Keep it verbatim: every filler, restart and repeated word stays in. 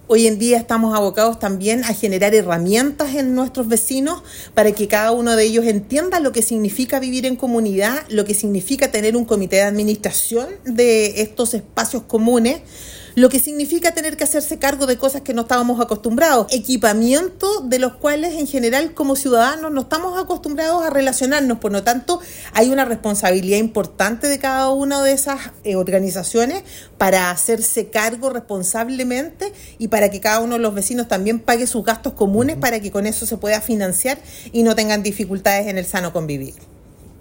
Hoy en día estamos abocados también a generar herramientas en nuestros vecinos para que cada uno de ellos entienda lo que significa vivir en comunidad, lo que significa tener un comité de administración de estos espacios comunes, lo que significa tener que hacerse cargo de cosas que no estábamos acostumbrados, equipamiento de los cuales en general como ciudadanos no estamos acostumbrados a relacionarnos. Por lo tanto, hay una responsabilidad importante de cada una de esas eh, organizaciones para hacerse cargo responsablemente y para que cada uno de los vecinos también pague sus gastos comunes para que con eso se pueda financiar y no tengan dificultades en el sano convivir.